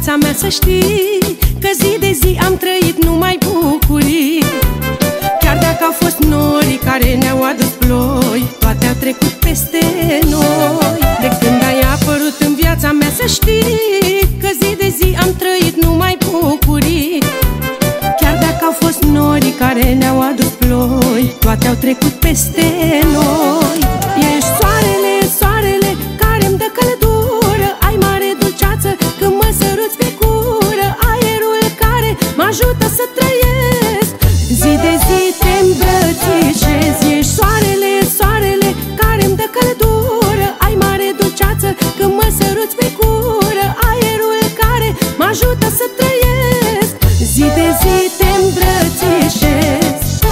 viața mea să știi că zi de zi am trăit numai bucurii. Chiar dacă au fost nori care ne-au adus ploi, toate au trecut peste noi. De când ai apărut în viața mea să știi că zi de zi am trăit numai bucurii. Chiar dacă au fost nori care ne-au adus ploi, toate au trecut peste noi. Ești soarele, soarele care-mi dă căldură, ai mare dulceață când mă săruți pe cură, aerul care mă ajută să trăiesc, zi de zi te îmbrățișez. Ești soarele, soarele care-mi dă căldură, ai mare dulceață când mă săruți pe cură, aerul care mă ajută să trăiesc, zi de zi te îmbrățișez.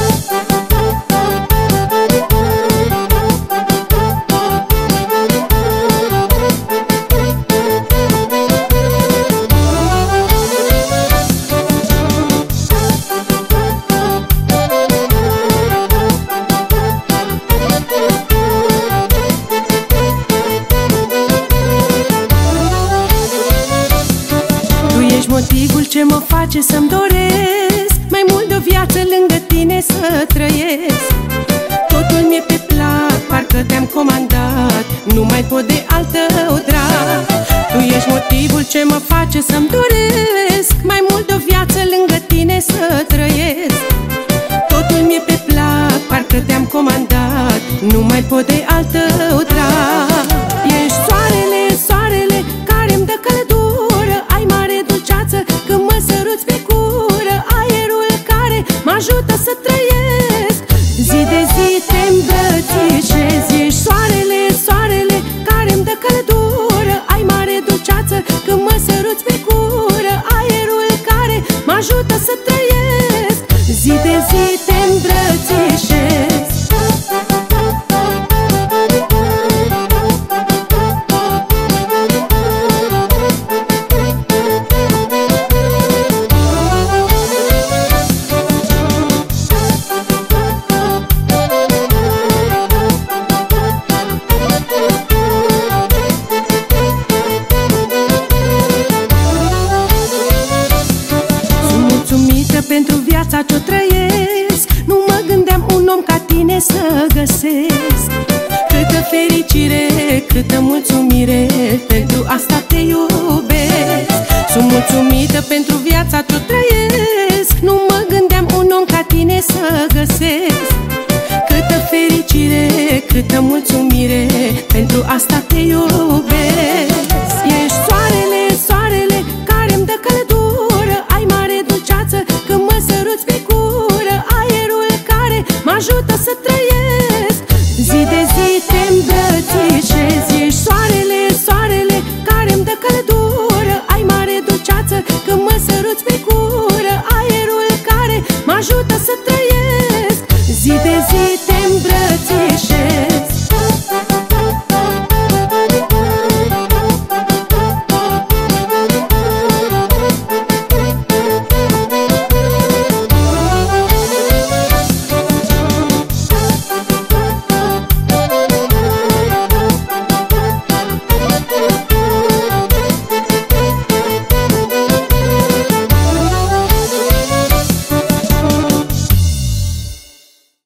Motivul ce mă face să-mi doresc mai mult de o viață lângă tine să trăiesc. Totul mi-e pe plac, parcă te-am comandat, nu mai pot de altă drag. Tu ești motivul ce mă face să-mi doresc mai mult de o viață lângă tine să trăiesc. Totul mi-e pe plac, parcă te-am comandat, nu mai pot de altă drag. Ești soarele, soarele care-mi dă căldură, ai mare dulceață când mă săruți pe cură, aerul care mă ajută să trăiesc, zi de zi te îmbrățișez. Ești soarele, soarele care-mi dă căldură, ai mare dulceață când mă săruți pe cură, aerul care mă ajută să trăiesc, zi de zi te îmbrățișez. Pentru viața ce-o trăiesc, nu mă gândeam un om ca tine să găsesc. Câtă fericire, câtă mulțumire, pentru asta te iubesc. Sunt mulțumită pentru viața ce-o trăiesc, nu mă gândeam un om ca tine să găsesc. Câtă fericire, câtă mulțumire, pentru asta te iubesc. Ești soarele, soarele care-mi dă căldură, ai mare dulceață când mă săruți pe cură, aerul care mă ajută să trăiesc, zi de zi te îmbrățișez. Ești soarele, soarele care-mi dă căldură, ai mare dulceață când mă săruți pe cură,